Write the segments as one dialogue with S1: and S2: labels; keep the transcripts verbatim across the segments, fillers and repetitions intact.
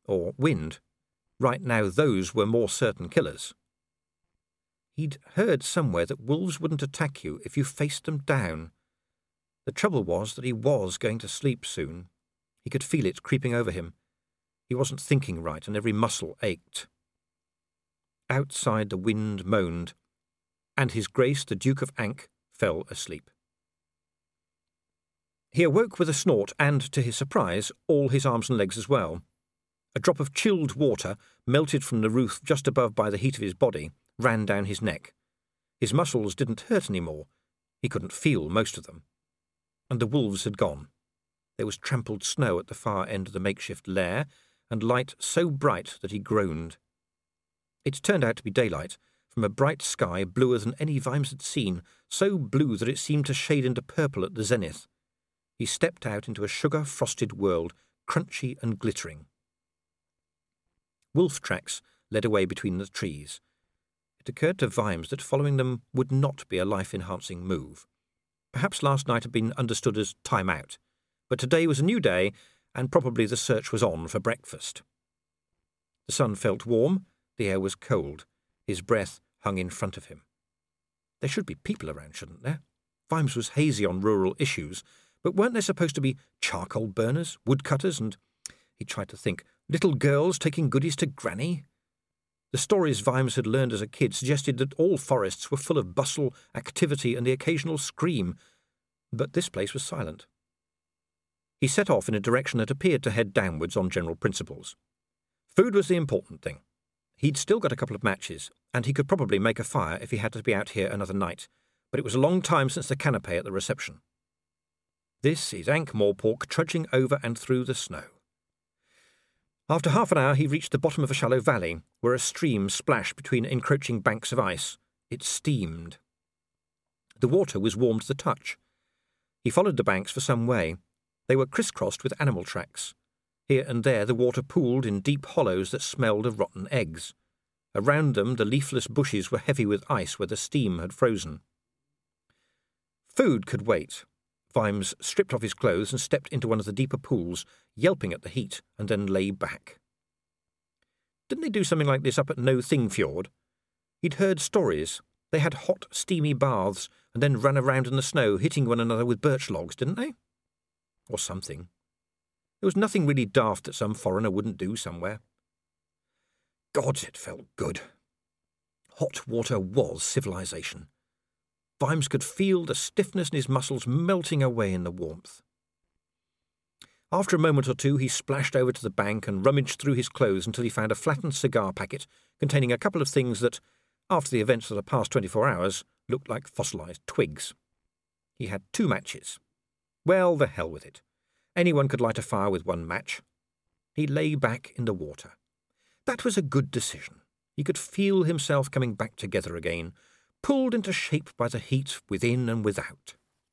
S1: or wind. Right now those were more certain killers. He'd heard somewhere that wolves wouldn't attack you if you faced them down. The trouble was that he was going to sleep soon. He could feel it creeping over him. He wasn't thinking right, and every muscle ached. Outside the wind moaned, and His Grace the Duke of Ankh fell asleep. He awoke with a snort and, to his surprise, all his arms and legs as well. A drop of chilled water, melted from the roof just above by the heat of his body, ran down his neck. His muscles didn't hurt any more. He couldn't feel most of them. And the wolves had gone. There was trampled snow at the far end of the makeshift lair, and light so bright that he groaned. It turned out to be daylight, from a bright sky bluer than any Vimes had seen, so blue that it seemed to shade into purple at the zenith. He stepped out into a sugar-frosted world, crunchy and glittering. Wolf tracks led away between the trees. It occurred to Vimes that following them would not be a life-enhancing move. Perhaps last night had been understood as time out, but today was a new day, and probably the search was on for breakfast. The sun felt warm, the air was cold, his breath hung in front of him. There should be people around, shouldn't there? Vimes was hazy on rural issues, but weren't there supposed to be charcoal burners, woodcutters, and, he tried to think, little girls taking goodies to Granny? The stories Vimes had learned as a kid suggested that all forests were full of bustle, activity, and the occasional scream, but this place was silent. He set off in a direction that appeared to head downwards on general principles. Food was the important thing. He'd still got a couple of matches, and he could probably make a fire if he had to be out here another night, but it was a long time since the canapé at the reception. This is Ankh-Morpork trudging over and through the snow. After half an hour he reached the bottom of a shallow valley, where a stream splashed between encroaching banks of ice. It steamed. The water was warm to the touch. He followed the banks for some way. They were crisscrossed with animal tracks. Here and there the water pooled in deep hollows that smelled of rotten eggs. Around them the leafless bushes were heavy with ice where the steam had frozen. Food could wait. Vimes stripped off his clothes and stepped into one of the deeper pools, yelping at the heat, and then lay back. Didn't they do something like this up at No Thing Fjord? He'd heard stories. They had hot, steamy baths, and then ran around in the snow, hitting one another with birch logs, didn't they? Or something. There was nothing really daft that some foreigner wouldn't do somewhere. Gods, it felt good. Hot water was civilization. Vimes could feel the stiffness in his muscles melting away in the warmth. After a moment or two he splashed over to the bank and rummaged through his clothes until he found a flattened cigar packet containing a couple of things that, after the events of the past twenty-four hours, looked like fossilized twigs. He had two matches. Well, the hell with it. Anyone could light a fire with one match. He lay back in the water. That was a good decision. He could feel himself coming back together again, pulled into shape by the heat within and without.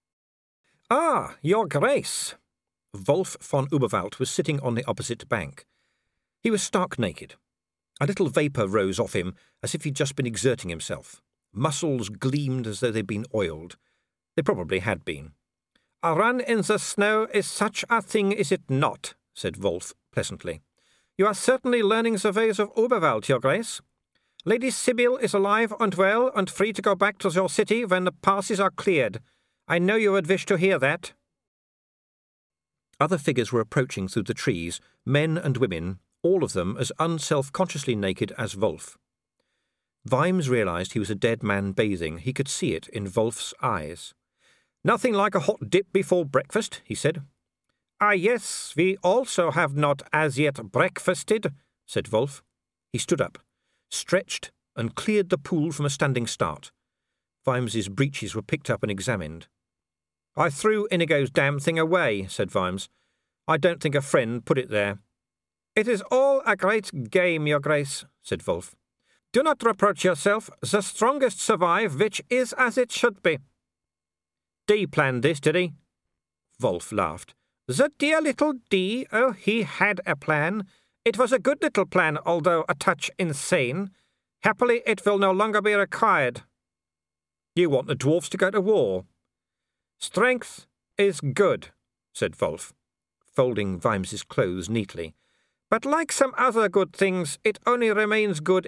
S1: "Ah, your Grace!" Wolf von Uberwald was sitting on the opposite bank. He was stark naked. A little vapour rose off him, as if he'd just been exerting himself. Muscles gleamed as though they'd been oiled. They probably had been. "A run in the snow is such a thing, is it not?" said Wolf pleasantly. "You are certainly learning the ways of Uberwald, your Grace. Lady Sibyl is alive and well and free to go back to your city when the passes are cleared. I know you would wish to hear that." Other figures were approaching through the trees, men and women, all of them as unself-consciously naked as Wolf. Vimes realised he was a dead man bathing. He could see it in Wolf's eyes. "Nothing like a hot dip before breakfast," he said. "Ah, yes, we also have not as yet breakfasted," said Wolf. He stood up, stretched, and cleared the pool from a standing start. Vimes's breeches were picked up and examined. "I threw Inigo's damn thing away," said Vimes. "I don't think a friend put it there." "It is all a great game, your Grace," said Wolf. "Do not reproach yourself. The strongest survive, which is as it should be." "Dee planned this, did he?" Wolf laughed. "The dear little Dee, oh, he had a plan. It was a good little plan, although a touch insane. Happily, it will no longer be required." "You want the dwarfs to go to war?" "Strength is good," said Wolf, folding Vimes's clothes neatly. But like some other good things, it only remains good